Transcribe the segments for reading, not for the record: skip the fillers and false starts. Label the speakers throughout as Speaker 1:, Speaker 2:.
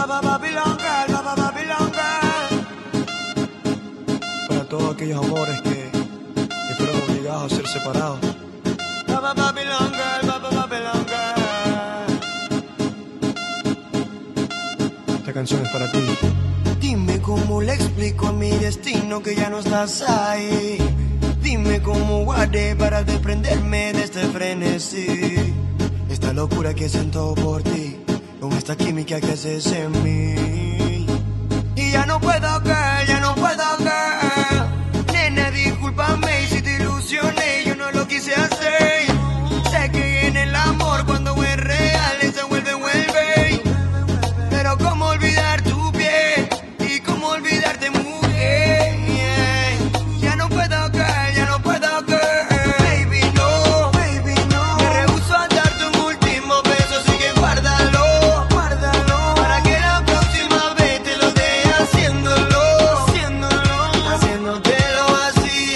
Speaker 1: Babylon Girl, Babylon Girl. Para todos aquellos amores que fueron obligados a ser separados. Babylon Girl, Babylon Girl. Esta canción es para ti. Dime cómo le explico a mi destino que ya no estás ahí. Dime cómo haré para desprenderme de este frenesí. Esta locura que siento por ti, con esta química que haces en mí. Y ya no puedo, girl, ya no puedo, girl. Nena, discúlpame si te ilusioné, yo no lo quise hacer. Sé que en el amor cuando es real se vuelve. Pero cómo olvidar tu piel y cómo olvidarte, mujer. Ya no puedo, girl, ya no puedo, girl. Baby, no, me rehúso a darte un último beso, así que guárdalo. Para que la próxima vez te lo dé haciéndolo. Haciéndotelo así,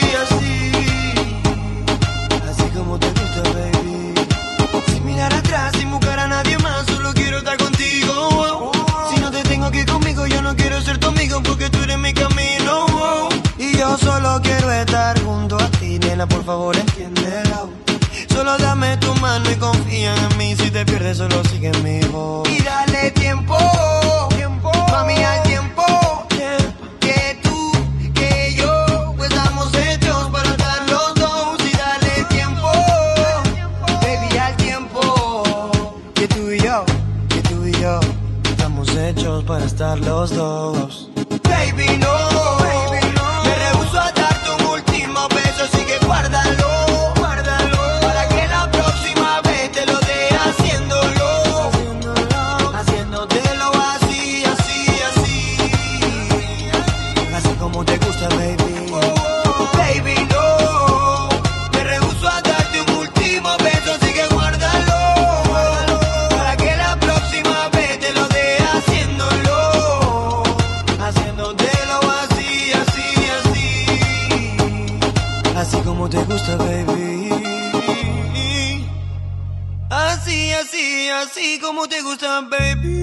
Speaker 1: así como te gusta, baby. Sin mirar atrás, sin buscar a nadie más, solo quiero estar contigo. Si no te tengo aquí conmigo, yo no quiero ser tu amigo, porque tú eres mi camino. Y yo solo quiero estar junto a ti, nena, por favor entiéndelo. Solo dame tu mano y confía en mí, si te pierdes solo sigue mi voz. Y dale tiempo, mami, al tiempo. Que tú, que yo, pues estamos hechos para estar los dos. Y dale tiempo, baby, al tiempo. Que tú y yo, estamos hechos para estar los dos. Baby, no, me rehúso a darte un último beso, así que guárdalo. Para que la próxima vez te lo dé haciéndolo. Haciéndotelo así, así como te gusta, baby. Baby, no, me rehúso a darte un último beso, así que guárdalo. Para que la próxima vez te lo dé haciéndolo. Haciéndotelo así, así como te gusta, baby. Así como te gusta, baby.